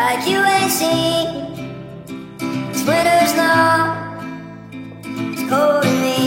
like you ain't seen. It's winter's now, it's cold to me.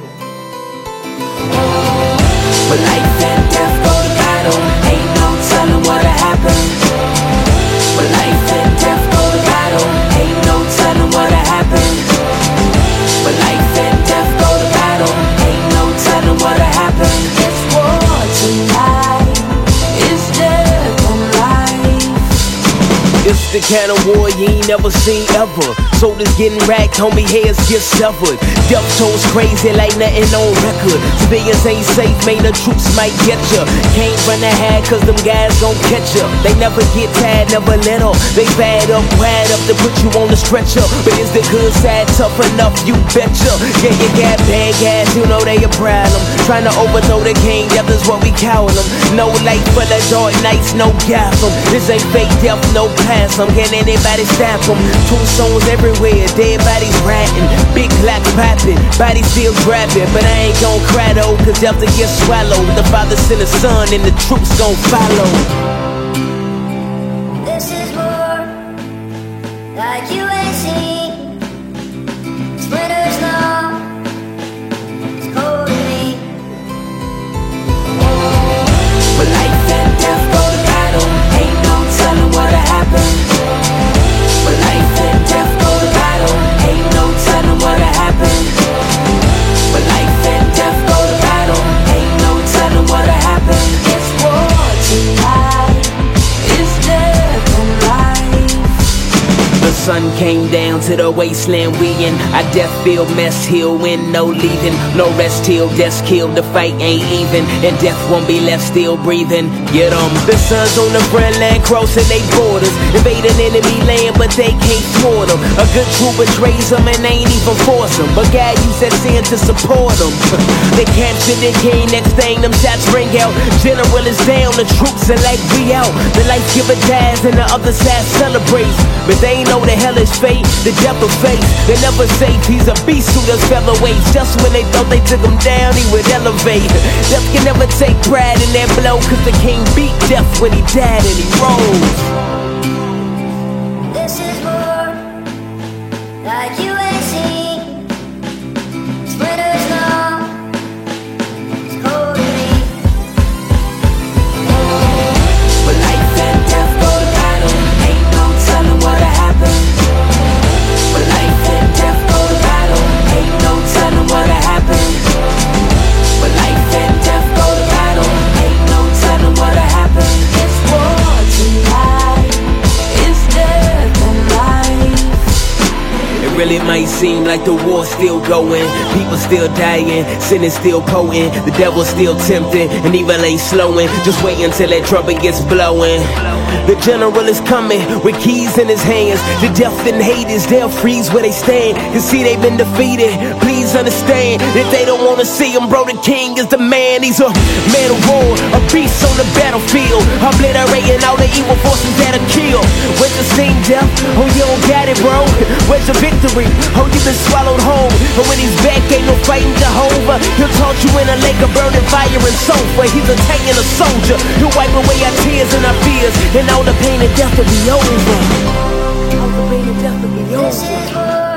But life and death go to battle, ain't no telling what'll happen. But life and death go to battle, ain't no telling what'll happen. But life and death go to battle, ain't no telling what'll happen. It's war tonight, it's death and life. It's the kind of war you ain't never seen ever. Soldiers getting racked, homie, heads get severed. Death tolls crazy like nothing on record. Civilians ain't safe, man, the troops might get ya. Can't run ahead cause them guys gon' catch ya. They never get tired, never let up. They bad up, wired up to put you on the stretcher. But is the good side tough enough? You betcha. Yeah, you got bad guys, you know they a problem. Trying to overthrow the king, death is what we call them. No light for the dark nights, no Gotham. This ain't fake death, no pass them. Can anybody stop them? Tombstones everywhere, dead bodies ratting. Big clock popping, bodies still grabbing. But I ain't gon' cry though, cause death to get swallowed. The father sent his son and the troops gon' follow. This is war like you ain't seen. It's winter's now, it's cold to me. But life and death go to battle, ain't no telling what'll happen. But life and death go to battle, ain't no telling what'll happen. But life and death go to battle, ain't no telling what'll happen. It's war tonight, it's death and life. The sun came down to the wasteland we in. Our death field mess hill win, no leaving. No rest till death's killed, the fight ain't even. And death won't be left still breathing. Get 'em. The sun's on the front line crossing they borders. Invading enemy land but they can't thwart them. A good troop betrays them and they ain't even force them. But God used that sin to support them. They captured the king, next thing them shots ring out. General is down, the troops are like we out. The life giver dies and the other side celebrates. But they ain't know the hell is fate, the devil face. They never say he's a beast who does featherweights. Just when they thought they took him down, he would elevate. Death can never take pride in that blow, cause the king beat death when he died and he rose. This is war like you ain't seen. It's winter's now, it's cold to me. But life and death go to battle, ain't no telling what'll happen. But life and death go to battle, ain't no telling what'll happen. But life and death go to battle, ain't no telling what'll happen. It's war tonight, it's death and life. It really might seem like the war's still going. People still dying, sin is still potent. The devil's still tempting, and evil ain't slowing. Just wait until that trumpet gets blowing. The general is coming with keys in his hands. The death and haters, they'll freeze where they stand. Cause see they've been defeated, please understand. If they don't wanna see him, bro, the king is the man. He's a man of war, a beast on the battlefield, obliterating all the evil forces that'll kill. Where's the sting, death? Oh, you don't got it, bro. Where's the victory? Oh, you been swallowed whole. And when he's back, ain't no fighting Jehovah. He'll toss you in a lake of burning fire and sulfur. He's a tank and a soldier. He'll wipe away our tears and our fears, and all the pain and death will be over. All the pain and death will be over. This is war